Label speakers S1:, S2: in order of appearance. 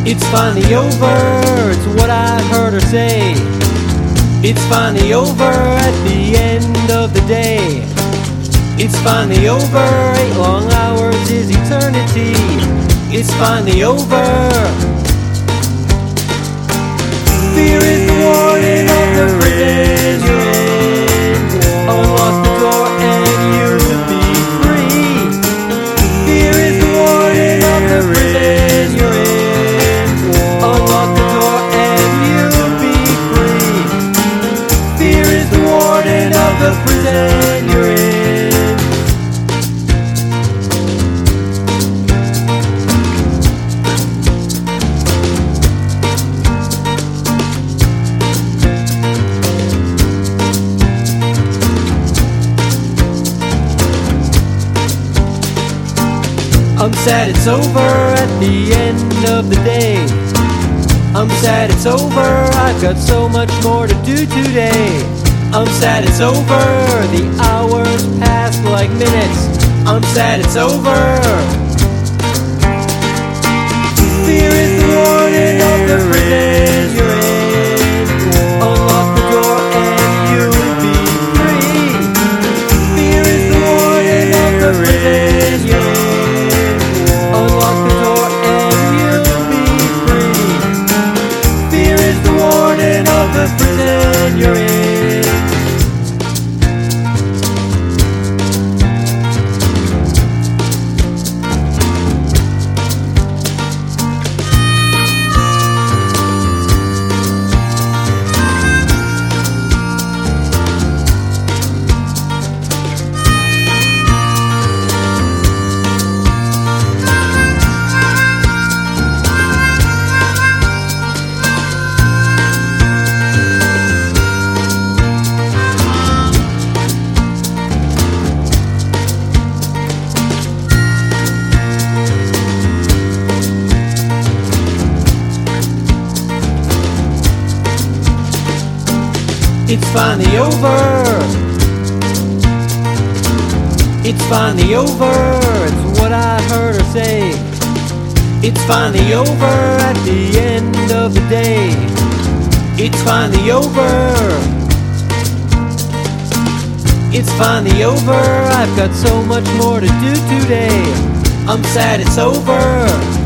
S1: It's finally over, it's what I heard her say. It's finally over at the end of the day. It's finally over, 8 long hours is eternity. It's finally over. Fear is the warden of the prison you're in. Unlock the door and you'll be free. Fear is the warden of the prison you're in. Unlock the door and you'll be free. Fear is the warden of the prison you're in. I'm sad it's over at the end of the day. I'm sad it's over, I've got so much more to do today. I'm sad it's over, the hours pass like minutes. I'm sad it's over. Fear is the warden of the prison you're in. Unlock the door and you'll be free. Fear is the warden of the prison you're in. Unlock the door and you'll be free. Fear is the warden of the prison you're in. It's finally over. It's finally over, it's what I heard her say. It's finally over at the end of the day. It's finally over. It's finally over, I've got so much more to do today. I'm sad it's over.